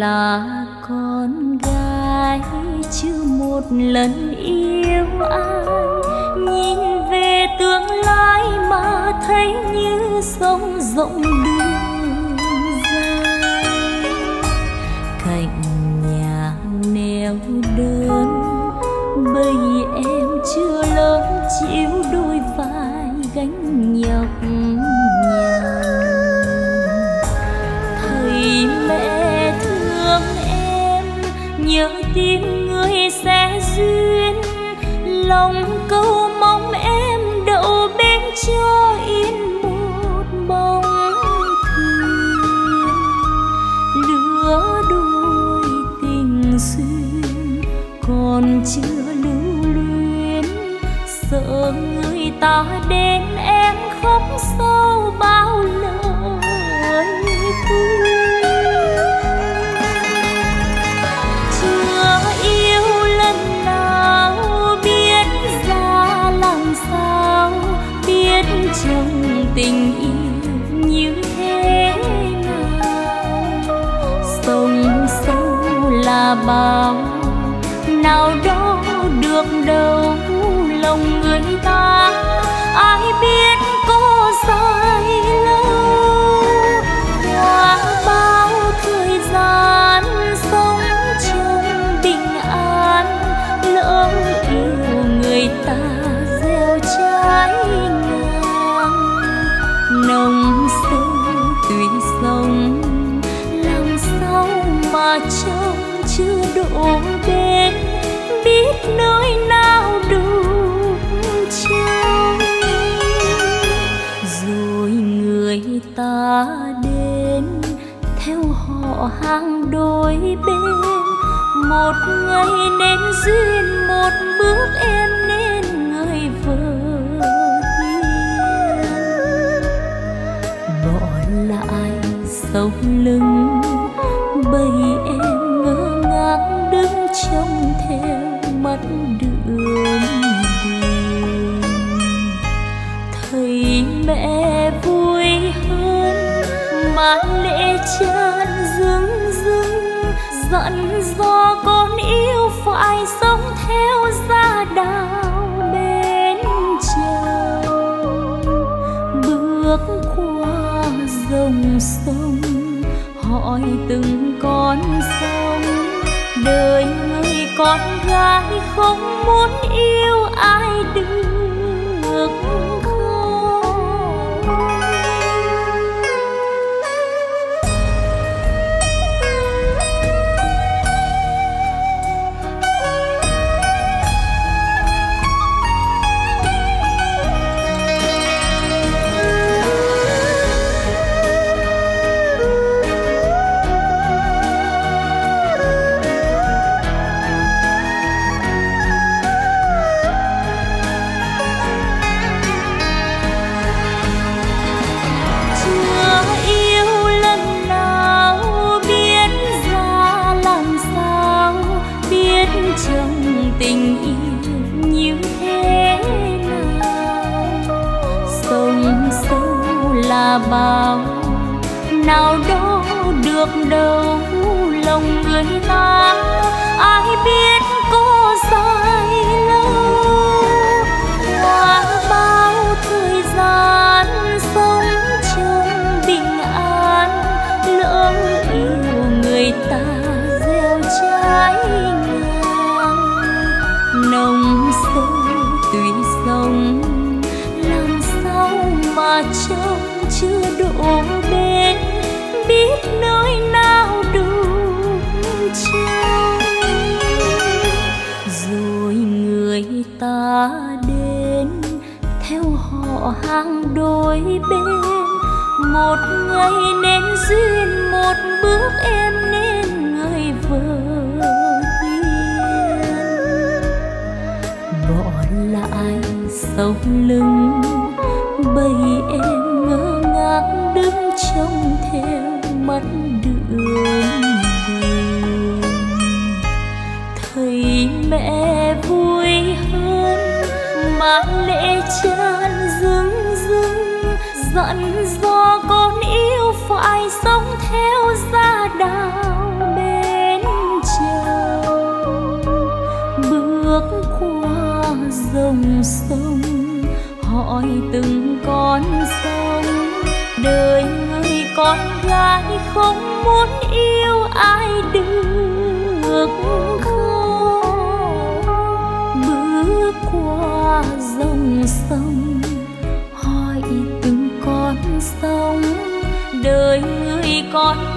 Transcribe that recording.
là con gái chưa một lần yêu ai, nhìn về tương lai mà thấy như sông rộng đường dài. Cạnh nhà neo đơn bây em chưa lớn chịu đôi vai gánh nhọc nhà. Thầy mẹ thương em nhớ tim người sẽ duyên, lòng câu mong em đậu bên cho yên một bóng thuyền. Lứa đôi tình duyên còn chưa lưu luyến, sợ người ta đến em khóc sâu bao lời khuyên. Chưa yêu lần nào biết ra làm sao, biết chồng tình yêu như thế nào. Sông sâu là bao nào đó được đâu lòng người ta, ai biết có dài lâu. Qua bao thời gian sống trong bình an, lỡ yêu người ta gieo trái ngang. Nồng sâu tùy sông làm sao mà trông chưa đổ bên, biết nơi nào đụng trao. Rồi người ta đến theo họ hàng đôi bên, một ngày nên duyên, một bước em nên người vợ hiền. Bỏ lại sau lưng bây em ngơ ngác đứng trông theo mắt đường buồn. Thầy mẹ vui hơn mà lệ tràn rưng rưng, dặn dò con yêu phải sống theo gia đạo bên chồng. Bước qua dòng sông hỏi từng con sông, đời người con gái không muốn yêu ai được không. Trong tình yêu như thế nào, sông sâu là bao nào đó được đâu lòng người ta, ai biết có dài lâu. Qua bao thời gian sống trong bình an, lỡ yêu người ta gieo trái nồng sâu tùy sông, làm sao mà trông chưa đổ bên, biết nơi nào đụng trao. Rồi người ta đến theo họ hàng đôi bên, một ngày nên duyên, một bước em nên người vợ hiền. Bỏ lại sau lưng bây em ngơ ngác đứng trông theo mắt đường buồn. Thầy mẹ vui hơn mà lệ tràn rưng rưng, dặn dò con yêu phải sống theo gia đạo bên hỏi từng con sông. Đời người con gái không muốn yêu ai được không? Bước qua dòng sông hỏi từng con sông. Đời người con